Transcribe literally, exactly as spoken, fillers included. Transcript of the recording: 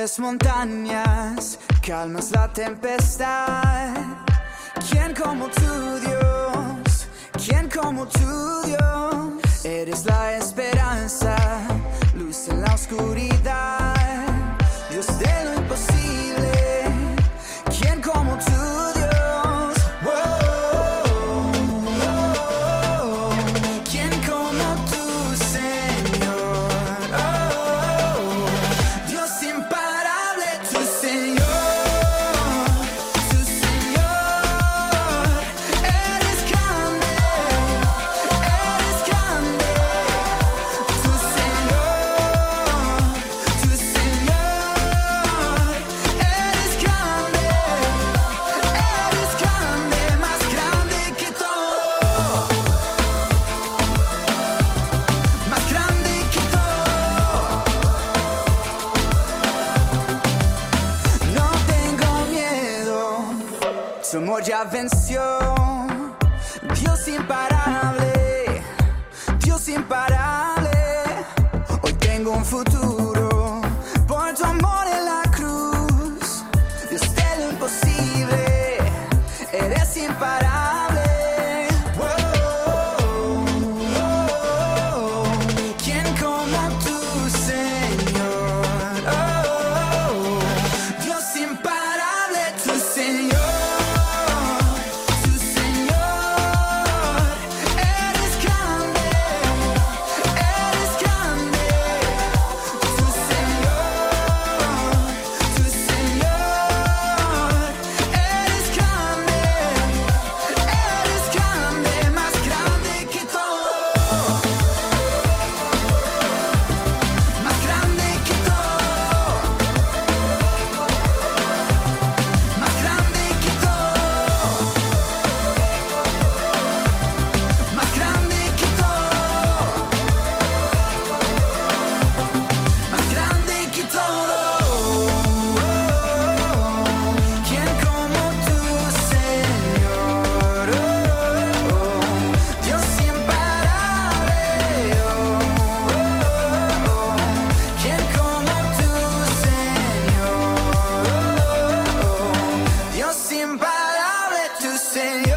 Mueves montañas, calmas la tempestad. ¿Quién como tú, Dios? ¿Quién como tú, Dios? Eres la esperanza, luz en la oscuridad, Dios de lo imposible. ¿Quién como tú, Dios? Wow, oh, ¿quién como tú, Señor? Oh, Dios imparable, tu Señor, tu Señor. Eres grande, eres grande, tu Señor, tu Señor. Eres grande, eres grande, más grande que todo, más grande que todo. No tengo miedo, tu amor ya venció. Dios imparable, Dios imparable. Hoy tengo un futuro por tu amor en la cruz. Dios de lo imposible, eres imparable. Wow, oh, ¿quién como tú, Señor? Oh, Dios imparable, tu Señor, tu Señor. Eres grande, eres grande, tu Señor, tu Señor. Eres grande, eres grande, más grande que todo, más grande que todo, más grande que todo, más grande que todo, más grande que todo. ¿Quién como tú, Señor? Oh, Dios imparable. Oh, ¿quién como tú, Señor? Oh, Dios imparable, tu Señor.